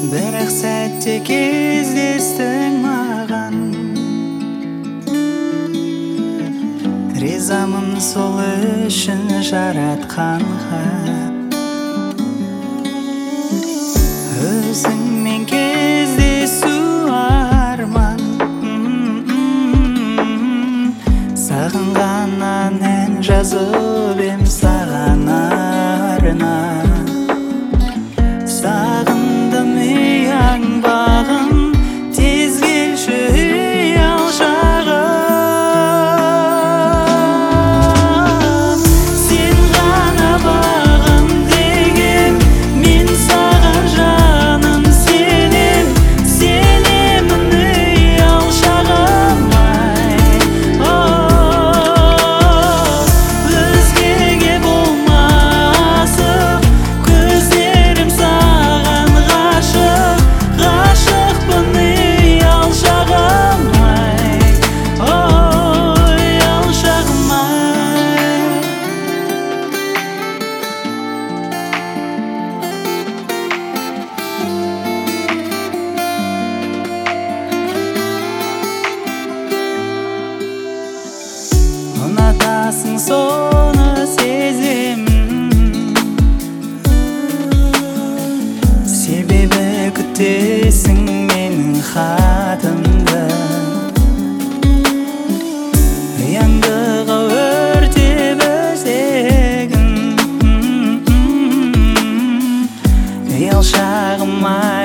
Бір-ақ сәтте кездестің маған, ризамын сол үшін жаратқанға. Өзіңмен кездесу арман, сағынғаннан ән жазып ем саған арнап. Сағындым ұяң бағым, тез келші ұял шағым. Сен ғана бағым дегем, мен саған жаным сенем, сенемін ұял шағым. Өзгеге болмасып көздерім саған ғашық, ғашықпын ұял шағым. Ұял шағым. Ұнатасың соны сеземін, себебі күтесің менің хатымды. Ұяңдығы өртеп өзегін, ұял шағым.